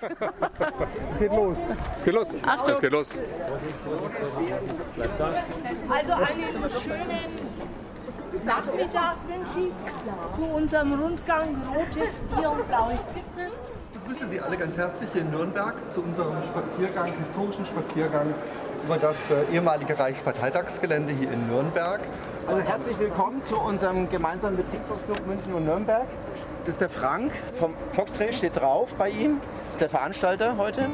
Es geht los. Es geht los. Achtung. Es geht los. Also einen schönen Nachmittag wünsche ich zu unserem Rundgang Rotes Bier und blaue Zipfel. Ich begrüße Sie alle ganz herzlich hier in Nürnberg zu unserem historischen Spaziergang über das ehemalige Reichsparteitagsgelände hier in Nürnberg. Also herzlich willkommen zu unserem gemeinsamen Betriebsausflug München und Nürnberg. Das ist der Frank vom Foxtrail, steht drauf bei ihm. Das ist der Veranstalter heute.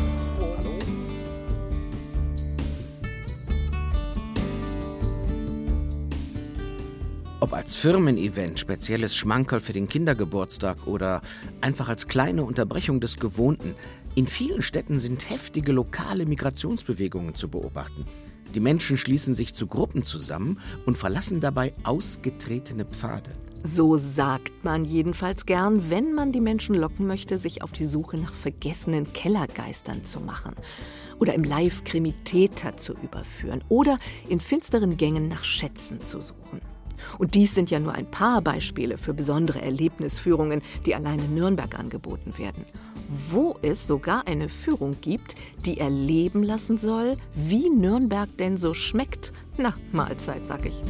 Ob als Firmen-Event, spezielles Schmankerl für den Kindergeburtstag oder einfach als kleine Unterbrechung des Gewohnten, in vielen Städten sind heftige lokale Migrationsbewegungen zu beobachten. Die Menschen schließen sich zu Gruppen zusammen und verlassen dabei ausgetretene Pfade. So sagt man jedenfalls gern, wenn man die Menschen locken möchte, sich auf die Suche nach vergessenen Kellergeistern zu machen. Oder im Live-Krimitäter zu überführen. Oder in finsteren Gängen nach Schätzen zu suchen. Und dies sind ja nur ein paar Beispiele für besondere Erlebnisführungen, die allein in Nürnberg angeboten werden. Wo es sogar eine Führung gibt, die erleben lassen soll, wie Nürnberg denn so schmeckt. Na, Mahlzeit, sag ich.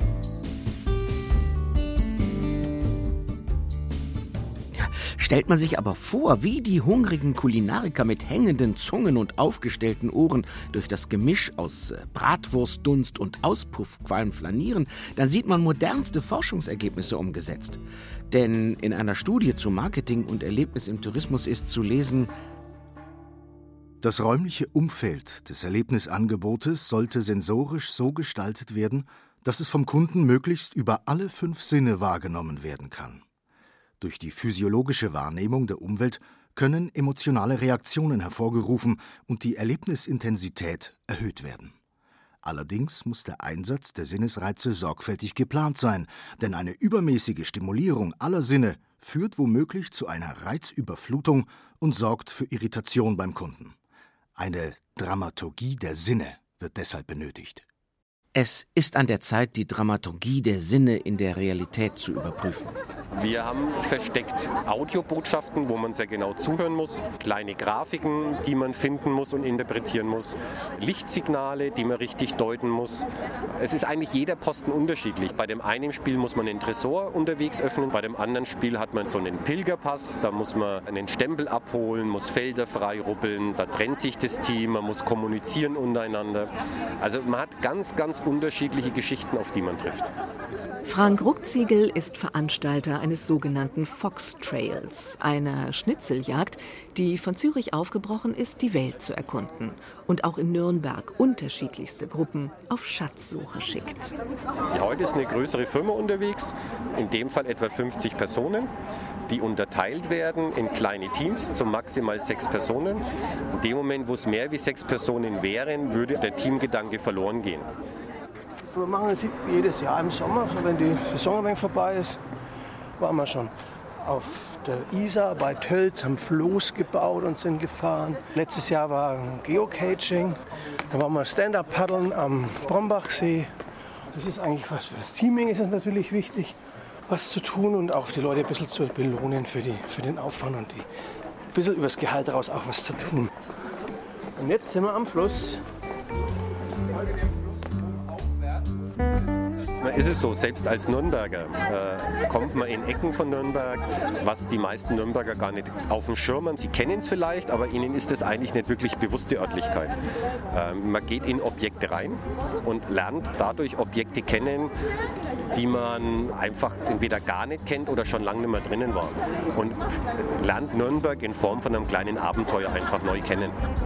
Stellt man sich aber vor, wie die hungrigen Kulinariker mit hängenden Zungen und aufgestellten Ohren durch das Gemisch aus Bratwurstdunst und Auspuffqualm flanieren, dann sieht man modernste Forschungsergebnisse umgesetzt. Denn in einer Studie zu Marketing und Erlebnis im Tourismus ist zu lesen: Das räumliche Umfeld des Erlebnisangebotes sollte sensorisch so gestaltet werden, dass es vom Kunden möglichst über alle 5 Sinne wahrgenommen werden kann. Durch die physiologische Wahrnehmung der Umwelt können emotionale Reaktionen hervorgerufen und die Erlebnisintensität erhöht werden. Allerdings muss der Einsatz der Sinnesreize sorgfältig geplant sein, denn eine übermäßige Stimulierung aller Sinne führt womöglich zu einer Reizüberflutung und sorgt für Irritation beim Kunden. Eine Dramaturgie der Sinne wird deshalb benötigt. Es ist an der Zeit, die Dramaturgie der Sinne in der Realität zu überprüfen. Wir haben versteckt Audiobotschaften, wo man sehr genau zuhören muss, kleine Grafiken, die man finden muss und interpretieren muss, Lichtsignale, die man richtig deuten muss. Es ist eigentlich jeder Posten unterschiedlich. Bei dem einen Spiel muss man den Tresor unterwegs öffnen, bei dem anderen Spiel hat man so einen Pilgerpass, da muss man einen Stempel abholen, muss Felder frei ruppeln, da trennt sich das Team, man muss kommunizieren untereinander. Also man hat ganz unterschiedliche Geschichten, auf die man trifft. Frank Ruckziegel ist Veranstalter eines sogenannten Foxtrails, einer Schnitzeljagd, die von Zürich aufgebrochen ist, die Welt zu erkunden und auch in Nürnberg unterschiedlichste Gruppen auf Schatzsuche schickt. Heute ist eine größere Firma unterwegs, in dem Fall etwa 50 Personen, die unterteilt werden in kleine Teams, zu maximal 6 Personen. In dem Moment, wo es mehr wie 6 Personen wären, würde der Teamgedanke verloren gehen. Wir machen das jedes Jahr im Sommer, so wenn die Saison ein wenig vorbei ist, waren wir schon auf der Isar bei Tölz, haben Floß gebaut und sind gefahren. Letztes Jahr war Geocaching, da waren wir Stand-Up-Paddeln am Brombachsee. Das ist eigentlich was für das Teaming ist es natürlich wichtig, was zu tun und auch die Leute ein bisschen zu belohnen für den Aufwand und ein bisschen übers Gehalt daraus auch was zu tun. Und jetzt sind wir am Fluss. Ist es so, selbst als Nürnberger kommt man in Ecken von Nürnberg, was die meisten Nürnberger gar nicht auf dem Schirm haben. Sie kennen es vielleicht, aber ihnen ist es eigentlich nicht wirklich bewusste Örtlichkeit. Man geht in Objekte rein und lernt dadurch Objekte kennen, die man einfach entweder gar nicht kennt oder schon lange nicht mehr drinnen war. Und lernt Nürnberg in Form von einem kleinen Abenteuer einfach neu kennen.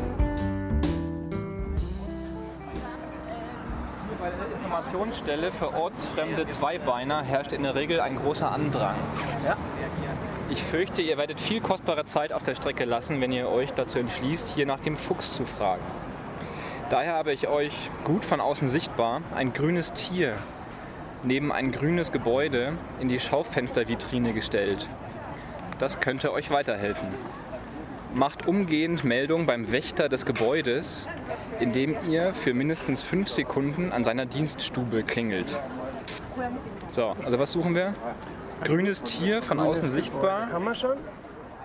Bei der Informationsstelle für ortsfremde Zweibeiner herrscht in der Regel ein großer Andrang. Ja. Ich fürchte, ihr werdet viel kostbare Zeit auf der Strecke lassen, wenn ihr euch dazu entschließt, hier nach dem Fuchs zu fragen. Daher habe ich euch, gut von außen sichtbar, ein grünes Tier neben ein grünes Gebäude in die Schaufenstervitrine gestellt. Das könnte euch weiterhelfen. Macht umgehend Meldung beim Wächter des Gebäudes, indem ihr für mindestens 5 Sekunden an seiner Dienststube klingelt. So, also was suchen wir? Grünes Tier, von außen sichtbar. Haben wir schon?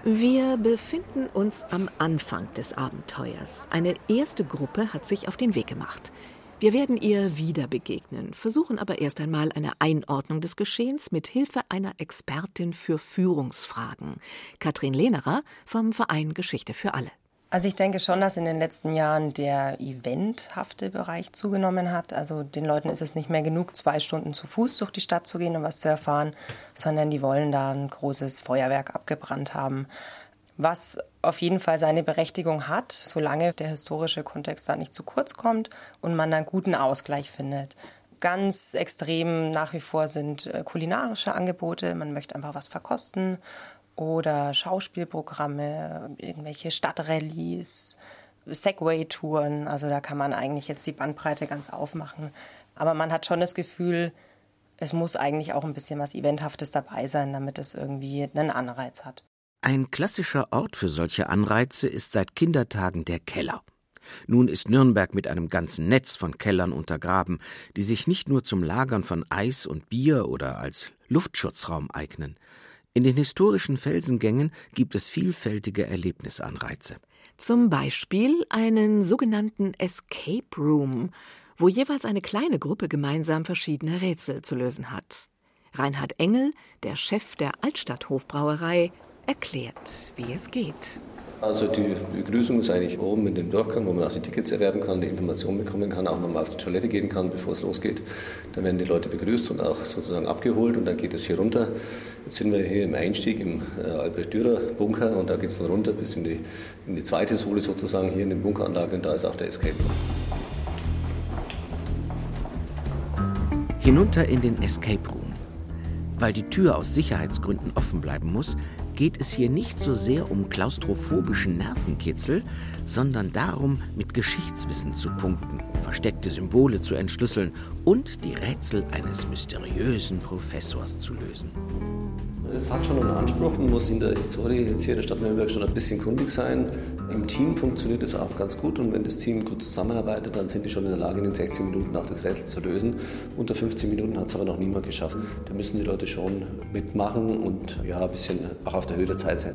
Wir befinden uns am Anfang des Abenteuers. Eine erste Gruppe hat sich auf den Weg gemacht. Wir werden ihr wieder begegnen, versuchen aber erst einmal eine Einordnung des Geschehens mit Hilfe einer Expertin für Führungsfragen. Katrin Lehnerer vom Verein Geschichte für alle. Also ich denke schon, dass in den letzten Jahren der eventhafte Bereich zugenommen hat. Also den Leuten ist es nicht mehr genug, 2 Stunden zu Fuß durch die Stadt zu gehen, um was zu erfahren, sondern die wollen da ein großes Feuerwerk abgebrannt haben. Was auf jeden Fall seine Berechtigung hat, solange der historische Kontext da nicht zu kurz kommt und man einen guten Ausgleich findet. Ganz extrem nach wie vor sind kulinarische Angebote. Man möchte einfach was verkosten. Oder Schauspielprogramme, irgendwelche Stadtrallyes, Segway-Touren. Also da kann man eigentlich jetzt die Bandbreite ganz aufmachen. Aber man hat schon das Gefühl, es muss eigentlich auch ein bisschen was Eventhaftes dabei sein, damit es irgendwie einen Anreiz hat. Ein klassischer Ort für solche Anreize ist seit Kindertagen der Keller. Nun ist Nürnberg mit einem ganzen Netz von Kellern untergraben, die sich nicht nur zum Lagern von Eis und Bier oder als Luftschutzraum eignen. In den historischen Felsengängen gibt es vielfältige Erlebnisanreize. Zum Beispiel einen sogenannten Escape Room, wo jeweils eine kleine Gruppe gemeinsam verschiedene Rätsel zu lösen hat. Reinhard Engel, der Chef der Altstadt-Hofbrauerei, erklärt, wie es geht. Also die Begrüßung ist eigentlich oben in dem Durchgang, wo man auch die Tickets erwerben kann, die Informationen bekommen kann, auch nochmal auf die Toilette gehen kann, bevor es losgeht. Dann werden die Leute begrüßt und auch sozusagen abgeholt und dann geht es hier runter. Jetzt sind wir hier im Einstieg im Albrecht-Dürer-Bunker und da geht es dann runter bis in die zweite Sohle sozusagen hier in der Bunkeranlage und da ist auch der Escape Room. Hinunter in den Escape Room. Weil die Tür aus Sicherheitsgründen offen bleiben muss, geht es hier nicht so sehr um klaustrophobischen Nervenkitzel, sondern darum, mit Geschichtswissen zu punkten, versteckte Symbole zu entschlüsseln und die Rätsel eines mysteriösen Professors zu lösen. Es hat schon einen Anspruch, man muss in der Historie jetzt hier in der Stadt Nürnberg schon ein bisschen kundig sein. Im Team funktioniert das auch ganz gut und wenn das Team gut zusammenarbeitet, dann sind die schon in der Lage, in den 16 Minuten auch das Rätsel zu lösen. Unter 15 Minuten hat es aber noch niemand geschafft. Da müssen die Leute schon mitmachen und ja, ein bisschen auch auf der Höhe der Zeit sein.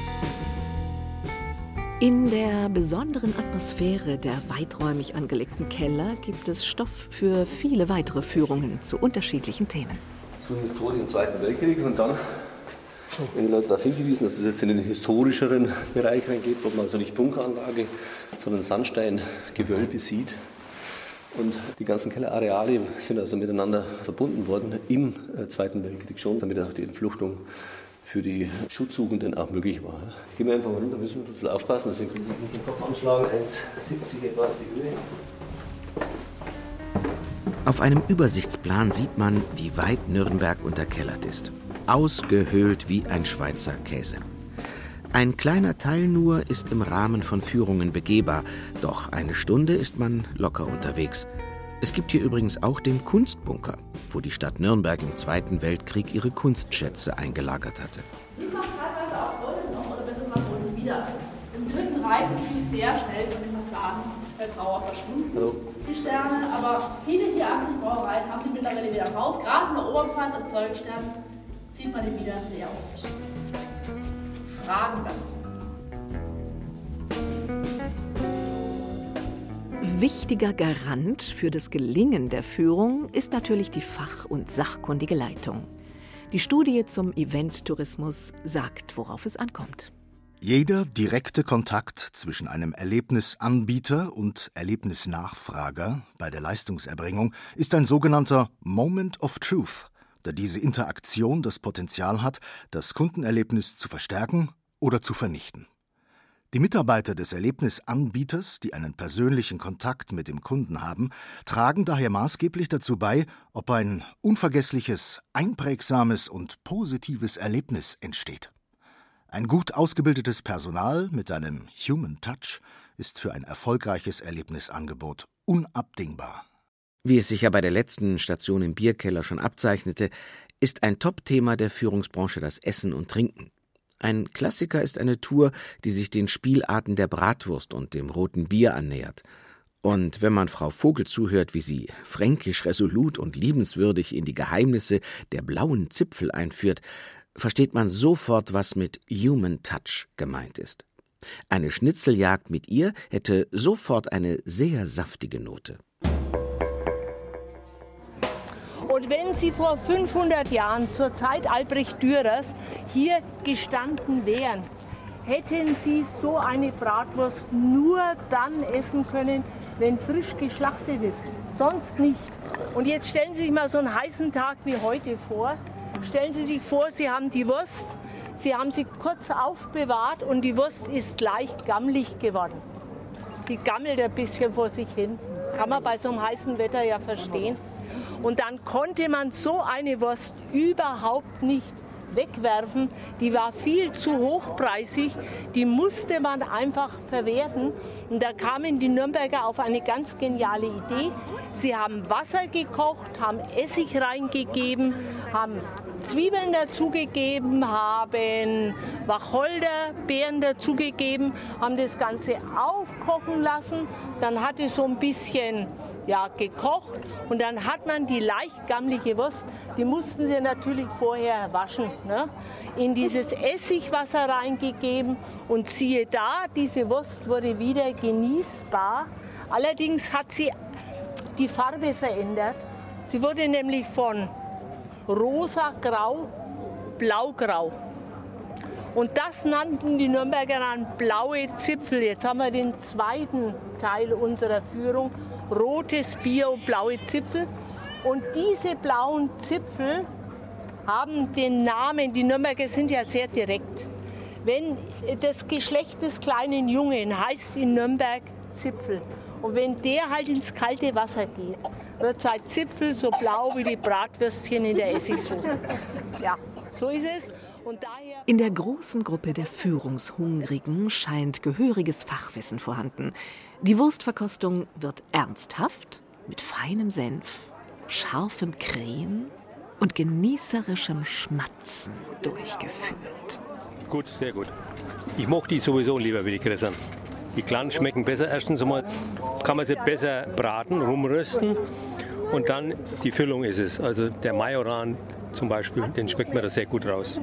In der besonderen Atmosphäre der weiträumig angelegten Keller gibt es Stoff für viele weitere Führungen zu unterschiedlichen Themen. Zur Historie im Zweiten Weltkrieg und dann werden die Leute darauf hingewiesen, dass es jetzt in den historischeren Bereich reingeht, wo man also nicht Bunkeranlage, sondern Sandsteingewölbe sieht. Und die ganzen Kellerareale sind also miteinander verbunden worden im Zweiten Weltkrieg schon, damit auch die Entfluchtung für die Schutzsuchenden auch möglich war. Gehen wir einfach mal runter, müssen wir ein bisschen aufpassen, dass wir mit dem Kopf anschlagen, 1,70 etwa ist die Höhe. Auf einem Übersichtsplan sieht man, wie weit Nürnberg unterkellert ist. Ausgehöhlt wie ein Schweizer Käse. Ein kleiner Teil nur ist im Rahmen von Führungen begehbar, doch eine Stunde ist man locker unterwegs. Es gibt hier übrigens auch den Kunstbunker, wo die Stadt Nürnberg im Zweiten Weltkrieg ihre Kunstschätze eingelagert hatte. Sieht man teilweise auch heute noch, oder besser gesagt heute wieder. Im Dritten Reich ist natürlich sehr schnell von den Fassaden der Brauer verschwunden, die Sterne, aber viele hier an den Brauereien haben die mittlerweile wieder raus. Gerade in der Oberpfalz als Zeugstern sieht man die wieder sehr oft. Fragen dazu? Wichtiger Garant für das Gelingen der Führung ist natürlich die fach- und sachkundige Leitung. Die Studie zum Eventtourismus sagt, worauf es ankommt. Jeder direkte Kontakt zwischen einem Erlebnisanbieter und Erlebnisnachfrager bei der Leistungserbringung ist ein sogenannter Moment of Truth, da diese Interaktion das Potenzial hat, das Kundenerlebnis zu verstärken oder zu vernichten. Die Mitarbeiter des Erlebnisanbieters, die einen persönlichen Kontakt mit dem Kunden haben, tragen daher maßgeblich dazu bei, ob ein unvergessliches, einprägsames und positives Erlebnis entsteht. Ein gut ausgebildetes Personal mit einem Human Touch ist für ein erfolgreiches Erlebnisangebot unabdingbar. Wie es sich ja bei der letzten Station im Bierkeller schon abzeichnete, ist ein Top-Thema der Führungsbranche das Essen und Trinken. Ein Klassiker ist eine Tour, die sich den Spielarten der Bratwurst und dem roten Bier annähert. Und wenn man Frau Vogel zuhört, wie sie fränkisch resolut und liebenswürdig in die Geheimnisse der blauen Zipfel einführt, versteht man sofort, was mit Human Touch gemeint ist. Eine Schnitzeljagd mit ihr hätte sofort eine sehr saftige Note. Und wenn Sie vor 500 Jahren, zur Zeit Albrecht Dürers, hier gestanden wären, hätten Sie so eine Bratwurst nur dann essen können, wenn frisch geschlachtet ist. Sonst nicht. Und jetzt stellen Sie sich mal so einen heißen Tag wie heute vor. Stellen Sie sich vor, Sie haben die Wurst, Sie haben sie kurz aufbewahrt und die Wurst ist leicht gammelig geworden. Die gammelt ein bisschen vor sich hin. Kann man bei so einem heißen Wetter ja verstehen. Und dann konnte man so eine Wurst überhaupt nicht wegwerfen. Die war viel zu hochpreisig. Die musste man einfach verwerten. Und da kamen die Nürnberger auf eine ganz geniale Idee. Sie haben Wasser gekocht, haben Essig reingegeben, haben Zwiebeln dazugegeben, haben Wacholderbeeren dazugegeben, haben das Ganze aufkochen lassen. Dann hat es so ein bisschen gekocht und dann hat man die leicht gammelige Wurst, die mussten sie natürlich vorher waschen, ne? In dieses Essigwasser reingegeben und siehe da, diese Wurst wurde wieder genießbar. Allerdings hat sie die Farbe verändert. Sie wurde nämlich von rosa-grau, blau-grau. Und das nannten die Nürnberger dann blaue Zipfel. Jetzt haben wir den zweiten Teil unserer Führung. Rotes Bier und blaue Zipfel. Und diese blauen Zipfel haben den Namen, die Nürnberger sind ja sehr direkt. Wenn das Geschlecht des kleinen Jungen heißt in Nürnberg Zipfel. Und wenn der halt ins kalte Wasser geht, wird sein Zipfel so blau wie die Bratwürstchen in der Essigsoße. Ja, so ist es. Und daher in der großen Gruppe der Führungshungrigen scheint gehöriges Fachwissen vorhanden. Die Wurstverkostung wird ernsthaft, mit feinem Senf, scharfem Krähen und genießerischem Schmatzen durchgeführt. Gut, sehr gut. Ich mochte die sowieso lieber wie die Gräsern. Die kleinen schmecken besser. Erstens einmal kann man sie besser braten, rumrösten. Und dann die Füllung ist es. Also der Majoran zum Beispiel, den schmeckt man da sehr gut raus.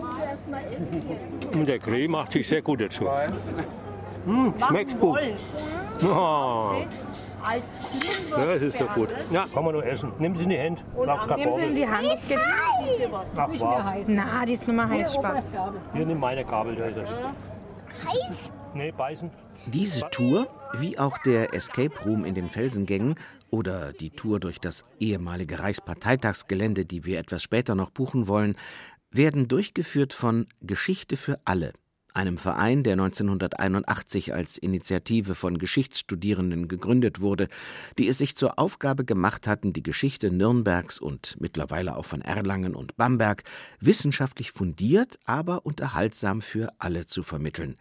Und der Krähe macht sich sehr gut dazu. Schmeckt gut. Oh. Ja, das ist doch gut. Ja, kann man nur essen. Nehmen Sie in die Hand. Nehmen Sie in die Hand. Es geht nicht mehr heiß. Na, die ist nur mal heiß, Spaß. Hier, nimm meine Gabel. Da ist er. Heiß? Nee, beißen. Diese Tour, wie auch der Escape Room in den Felsengängen oder die Tour durch das ehemalige Reichsparteitagsgelände, die wir etwas später noch buchen wollen, werden durchgeführt von Geschichte für alle, einem Verein, der 1981 als Initiative von Geschichtsstudierenden gegründet wurde, die es sich zur Aufgabe gemacht hatten, die Geschichte Nürnbergs und mittlerweile auch von Erlangen und Bamberg wissenschaftlich fundiert, aber unterhaltsam für alle zu vermitteln.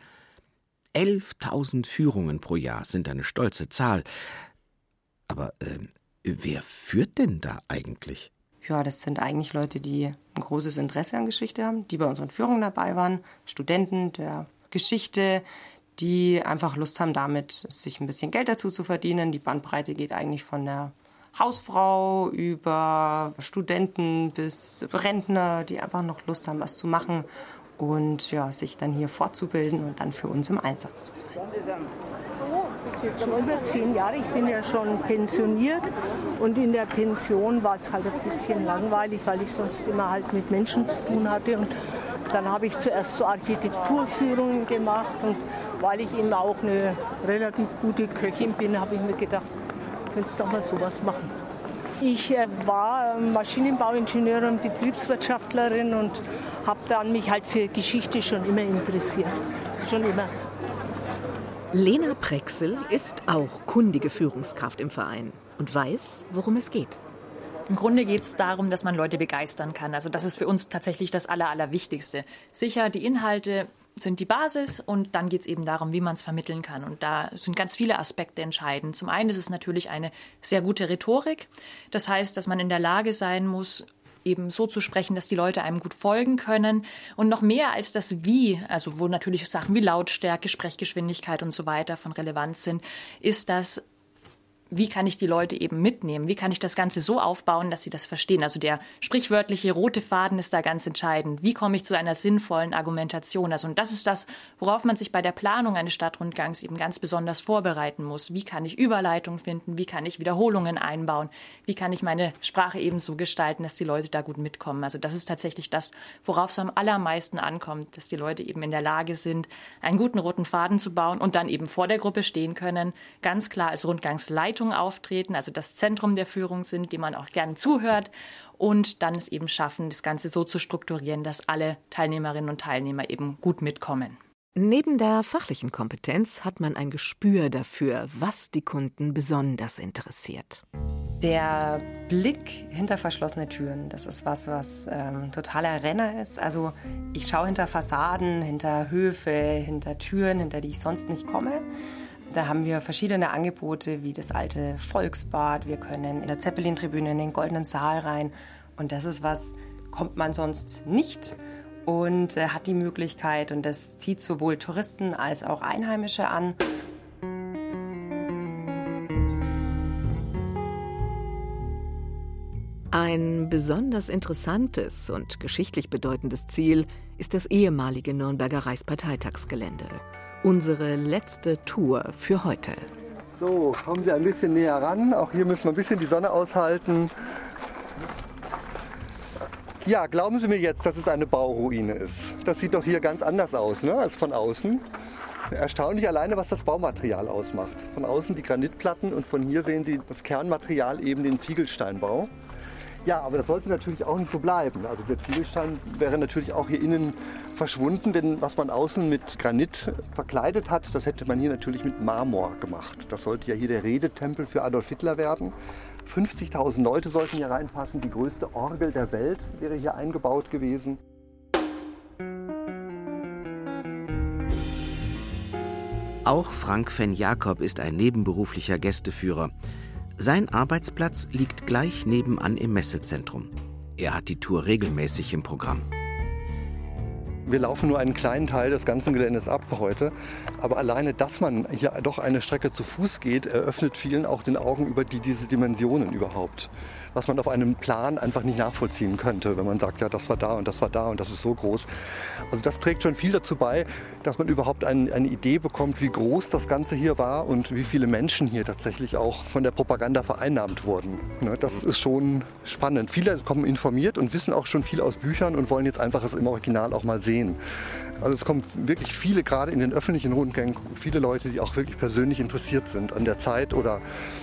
11.000 Führungen pro Jahr sind eine stolze Zahl. Aber wer führt denn da eigentlich? Ja, das sind eigentlich Leute, die ein großes Interesse an Geschichte haben, die bei unseren Führungen dabei waren, Studenten der Geschichte, die einfach Lust haben, damit sich ein bisschen Geld dazu zu verdienen. Die Bandbreite geht eigentlich von der Hausfrau über Studenten bis Rentner, die einfach noch Lust haben, was zu machen und ja, sich dann hier fortzubilden und dann für uns im Einsatz zu sein. Das ist jetzt schon über 10 Jahre. Ich bin ja schon pensioniert und in der Pension war es halt ein bisschen langweilig, weil ich sonst immer halt mit Menschen zu tun hatte. Und dann habe ich zuerst so Architekturführungen gemacht und weil ich eben auch eine relativ gute Köchin bin, habe ich mir gedacht, könntest du doch mal sowas machen. Ich war Maschinenbauingenieurin und Betriebswirtschaftlerin und habe dann mich halt für Geschichte schon immer interessiert. Schon immer. Lena Prexel ist auch kundige Führungskraft im Verein und weiß, worum es geht. Im Grunde geht es darum, dass man Leute begeistern kann. Also das ist für uns tatsächlich das Allerwichtigste. Sicher, die Inhalte sind die Basis und dann geht es eben darum, wie man es vermitteln kann. Und da sind ganz viele Aspekte entscheidend. Zum einen ist es natürlich eine sehr gute Rhetorik. Das heißt, dass man in der Lage sein muss, eben so zu sprechen, dass die Leute einem gut folgen können. Und noch mehr als das Wie, also wo natürlich Sachen wie Lautstärke, Sprechgeschwindigkeit und so weiter von Relevanz sind, ist das, wie kann ich die Leute eben mitnehmen? Wie kann ich das Ganze so aufbauen, dass sie das verstehen? Also der sprichwörtliche rote Faden ist da ganz entscheidend. Wie komme ich zu einer sinnvollen Argumentation? Also, und das ist das, worauf man sich bei der Planung eines Stadtrundgangs eben ganz besonders vorbereiten muss. Wie kann ich Überleitung finden? Wie kann ich Wiederholungen einbauen? Wie kann ich meine Sprache eben so gestalten, dass die Leute da gut mitkommen? Also das ist tatsächlich das, worauf es am allermeisten ankommt, dass die Leute eben in der Lage sind, einen guten roten Faden zu bauen und dann eben vor der Gruppe stehen können, ganz klar als Rundgangsleitung auftreten, also das Zentrum der Führung sind, dem man auch gerne zuhört und dann es eben schaffen, das Ganze so zu strukturieren, dass alle Teilnehmerinnen und Teilnehmer eben gut mitkommen. Neben der fachlichen Kompetenz hat man ein Gespür dafür, was die Kunden besonders interessiert. Der Blick hinter verschlossene Türen, das ist was totaler Renner ist. Also ich schaue hinter Fassaden, hinter Höfe, hinter Türen, hinter die ich sonst nicht komme. Da haben wir verschiedene Angebote wie das alte Volksbad. Wir können in der Zeppelin-Tribüne in den Goldenen Saal rein. Und das ist was, kommt man sonst nicht und hat die Möglichkeit. Und das zieht sowohl Touristen als auch Einheimische an. Ein besonders interessantes und geschichtlich bedeutendes Ziel ist das ehemalige Nürnberger Reichsparteitagsgelände. Unsere letzte Tour für heute. So, kommen Sie ein bisschen näher ran. Auch hier müssen wir ein bisschen die Sonne aushalten. Ja, glauben Sie mir jetzt, dass es eine Bauruine ist. Das sieht doch hier ganz anders aus, ne, als von außen. Erstaunlich alleine, was das Baumaterial ausmacht. Von außen die Granitplatten und von hier sehen Sie das Kernmaterial, eben den Ziegelsteinbau. Ja, aber das sollte natürlich auch nicht so bleiben. Also der Ziegelstein wäre natürlich auch hier innen verschwunden, denn was man außen mit Granit verkleidet hat, das hätte man hier natürlich mit Marmor gemacht. Das sollte ja hier der Redetempel für Adolf Hitler werden. 50.000 Leute sollten hier reinpassen. Die größte Orgel der Welt wäre hier eingebaut gewesen. Auch Frank van Jacob ist ein nebenberuflicher Gästeführer. Sein Arbeitsplatz liegt gleich nebenan im Messezentrum. Er hat die Tour regelmäßig im Programm. Wir laufen nur einen kleinen Teil des ganzen Geländes ab heute. Aber alleine, dass man hier doch eine Strecke zu Fuß geht, eröffnet vielen auch den Augen über diese Dimensionen überhaupt. Was man auf einem Plan einfach nicht nachvollziehen könnte, wenn man sagt, ja, das war da und das war da und das ist so groß. Also das trägt schon viel dazu bei, dass man überhaupt eine Idee bekommt, wie groß das Ganze hier war und wie viele Menschen hier tatsächlich auch von der Propaganda vereinnahmt wurden. Das ist schon spannend. Viele kommen informiert und wissen auch schon viel aus Büchern und wollen jetzt einfach es im Original auch mal sehen. Also es kommen wirklich viele, gerade in den öffentlichen Rundgängen, viele Leute, die auch wirklich persönlich interessiert sind an der Zeit oder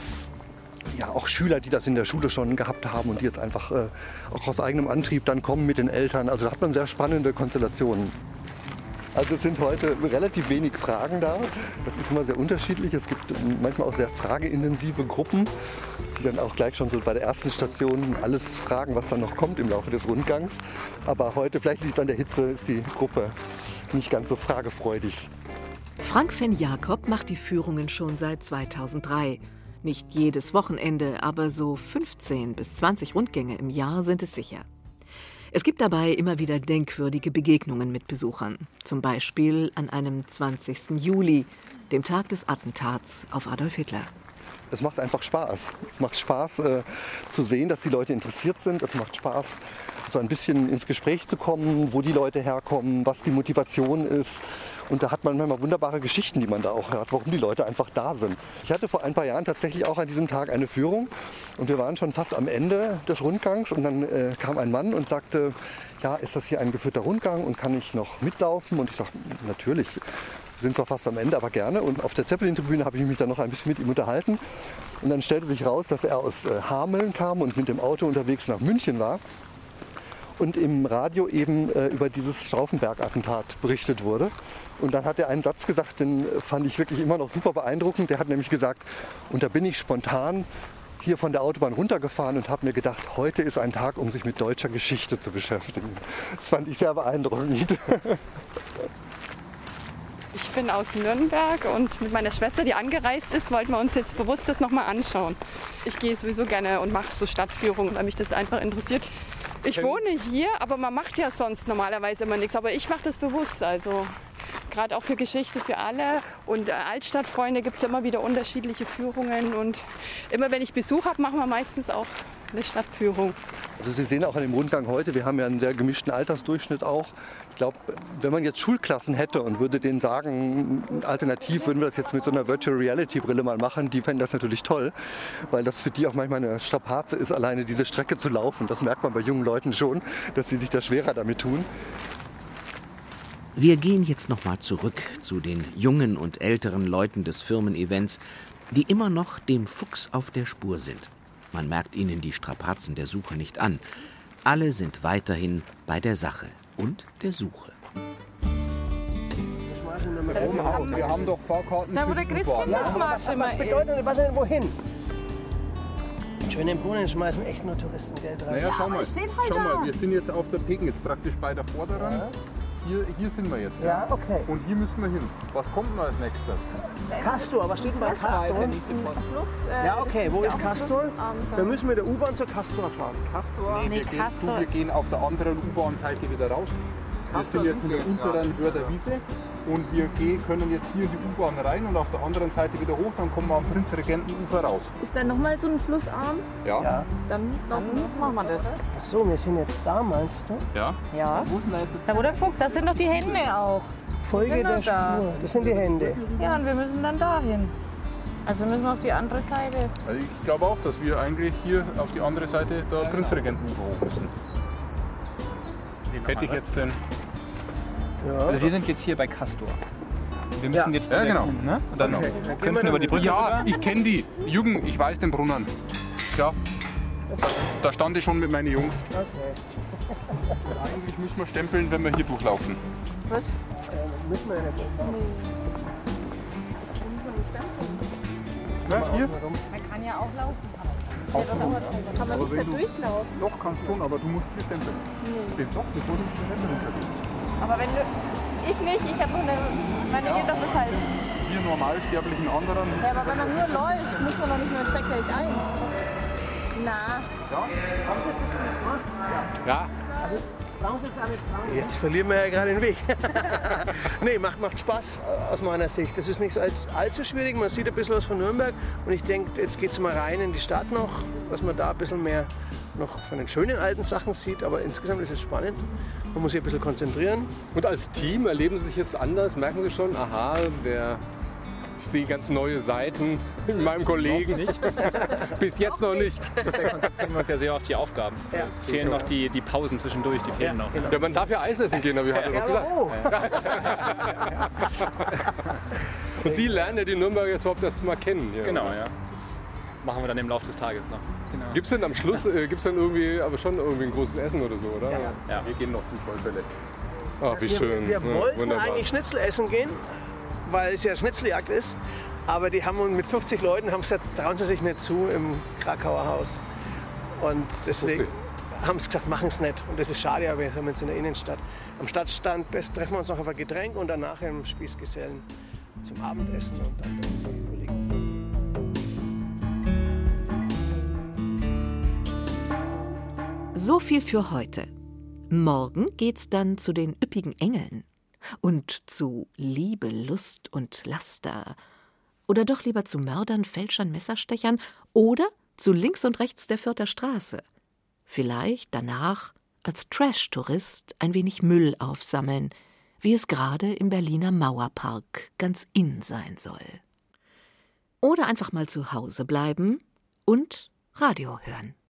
ja, auch Schüler, die das in der Schule schon gehabt haben und die jetzt einfach auch aus eigenem Antrieb dann kommen mit den Eltern. Also da hat man sehr spannende Konstellationen. Also es sind heute relativ wenig Fragen da. Das ist immer sehr unterschiedlich. Es gibt manchmal auch sehr frageintensive Gruppen, die dann auch gleich schon so bei der ersten Station alles fragen, was dann noch kommt im Laufe des Rundgangs. Aber heute, vielleicht liegt es an der Hitze, ist die Gruppe nicht ganz so fragefreudig. Frank van Jacob macht die Führungen schon seit 2003. Nicht jedes Wochenende, aber so 15 bis 20 Rundgänge im Jahr sind es sicher. Es gibt dabei immer wieder denkwürdige Begegnungen mit Besuchern. Zum Beispiel an einem 20. Juli, dem Tag des Attentats auf Adolf Hitler. Es macht einfach Spaß. Es macht Spaß zu sehen, dass die Leute interessiert sind. Es macht Spaß, so ein bisschen ins Gespräch zu kommen, wo die Leute herkommen, was die Motivation ist. Und da hat man manchmal wunderbare Geschichten, die man da auch hört, warum die Leute einfach da sind. Ich hatte vor ein paar Jahren tatsächlich auch an diesem Tag eine Führung und wir waren schon fast am Ende des Rundgangs und dann kam ein Mann und sagte, ja, ist das hier ein geführter Rundgang und kann ich noch mitlaufen? Und ich sage, natürlich, wir sind zwar fast am Ende, aber gerne. Und auf der Zeppelin-Tribüne habe ich mich dann noch ein bisschen mit ihm unterhalten. Und dann stellte sich raus, dass er aus Hameln kam und mit dem Auto unterwegs nach München war. Und im Radio eben über dieses Stauffenberg-Attentat berichtet wurde. Und dann hat er einen Satz gesagt, den fand ich wirklich immer noch super beeindruckend. Der hat nämlich gesagt, und da bin ich spontan hier von der Autobahn runtergefahren und habe mir gedacht, heute ist ein Tag, um sich mit deutscher Geschichte zu beschäftigen. Das fand ich sehr beeindruckend. Ich bin aus Nürnberg und mit meiner Schwester, die angereist ist, wollten wir uns jetzt bewusst das nochmal anschauen. Ich gehe sowieso gerne und mache so Stadtführungen, weil mich das einfach interessiert. Ich wohne hier, aber man macht ja sonst normalerweise immer nichts. Aber ich mache das bewusst, also gerade auch für Geschichte für alle. Und Altstadtfreunde gibt es immer wieder unterschiedliche Führungen. Und immer wenn ich Besuch habe, machen wir meistens auch eine Stadtführung. Also Sie sehen auch an dem Rundgang heute, wir haben ja einen sehr gemischten Altersdurchschnitt auch. Ich glaube, wenn man jetzt Schulklassen hätte und würde denen sagen, alternativ würden wir das jetzt mit so einer Virtual Reality Brille mal machen, die fänden das natürlich toll, weil das für die auch manchmal eine Strapaze ist, alleine diese Strecke zu laufen. Das merkt man bei jungen Leuten schon, dass sie sich da schwerer damit tun. Wir gehen jetzt nochmal zurück zu den jungen und älteren Leuten des Firmen-Events, die immer noch dem Fuchs auf der Spur sind. Man merkt ihnen die Strapazen der Suche nicht an. Alle sind weiterhin bei der Sache und der Suche. Wir haben doch Fahrkarten für die U-Bahn. Was bedeutet das? Was denn wohin? Schön im Brunnen schmeißen echt nur Touristengeld rein. Naja, schau mal, wir sind jetzt auf der Pegnitz, praktisch bei der Vorderen. Ja. Hier sind wir jetzt. Ja, okay. Und hier müssen wir hin. Was kommt denn als nächstes? Castor, was steht denn bei Castor? Ja, okay, wo ist Castor? Da müssen wir der U-Bahn zur Castor fahren. Castor? Nee, wir gehen auf der anderen U-Bahn-Seite wieder raus. Wir sind jetzt in der unteren Wörder Wiese und wir können jetzt hier in die U-Bahn rein und auf der anderen Seite wieder hoch, dann kommen wir am Prinzregentenufer raus. Ist da nochmal so ein Flussarm? Ja. Dann machen wir das. Ach so, wir sind jetzt da, meinst du? Ja. Wo ist denn da wo der Fuchs? Das sind doch die Hände auch. Folge der Spur. Das sind die Hände. Ja, und wir müssen dann dahin. Also müssen wir auf die andere Seite. Also ich glaube auch, dass wir eigentlich hier auf die andere Seite der Prinzregentenufer hoch müssen. Hätte ich jetzt denn... Ja. Also wir sind jetzt hier bei Castor. Wir müssen jetzt genau. Ne? Und dann könnten über die Brücke. Ja, ich kenne die. Jürgen, ich weiß den Brunnen. Ja, da stand ich schon mit meinen Jungs. Okay. Eigentlich müssen wir stempeln, wenn wir hier durchlaufen. Was? Müssen wir ja nicht durchlaufen. Ja, hier? Man kann ja auch laufen. Kann man nicht da durchlaufen? Doch, kannst schon, aber du musst hier stempeln. Nee. Doch, das wurde nicht stempeln. Aber wenn du... Ich nicht, ich habe nur meine geht doch bis halt. Wir normalsterblichen anderen. Ja, aber wenn man nur läuft, muss man doch nicht mehr steckt gleich ein. Na. Ja? Haben Sie jetzt das gemacht? Ja. Brauchen Sie jetzt auch nicht. Jetzt verlieren wir ja gerade den Weg. Nee, macht Spaß aus meiner Sicht. Das ist nicht so allzu schwierig. Man sieht ein bisschen was von Nürnberg. Und ich denke, jetzt geht es mal rein in die Stadt noch, dass man da ein bisschen mehr noch von den schönen alten Sachen sieht. Aber insgesamt ist es spannend. Man muss sich ein bisschen konzentrieren. Und als Team erleben Sie sich jetzt anders? Merken Sie schon, aha, ich sehe ganz neue Seiten in meinem Kollegen. Nicht. Bis jetzt noch nicht. Deswegen konzentrieren wir uns ja sehr auf die Aufgaben. Ja. Fehlen noch die Pausen zwischendurch, die fehlen noch. Genau. Ja, man darf ja Eis essen gehen, habe ich heute noch gesagt. Und Sie lernen ja die Nürnberger jetzt überhaupt erst mal kennen. Ja. Genau, ja. Das machen wir dann im Laufe des Tages noch. Genau. Gibt es denn am Schluss irgendwie ein großes Essen oder so, oder? Ja. Wir gehen noch zum Vollfälle. Ach, wie schön. Wir wollten eigentlich Schnitzel essen gehen, weil es ja Schnitzeljagd ist. Aber die haben mit 50 Leuten gesagt, trauen sie sich nicht zu im Krakauer Haus. Und deswegen haben sie gesagt, machen es nicht. Und das ist schade, aber wir haben jetzt in der Innenstadt. Am Stadtstand treffen wir uns noch auf ein Getränk und danach im Spießgesellen zum Abendessen und dann überlegen. So viel für heute. Morgen geht's dann zu den üppigen Engeln und zu Liebe, Lust und Laster. Oder doch lieber zu Mördern, Fälschern, Messerstechern oder zu links und rechts der Fürther Straße. Vielleicht danach als Trash-Tourist ein wenig Müll aufsammeln, wie es gerade im Berliner Mauerpark ganz in sein soll. Oder einfach mal zu Hause bleiben und Radio hören.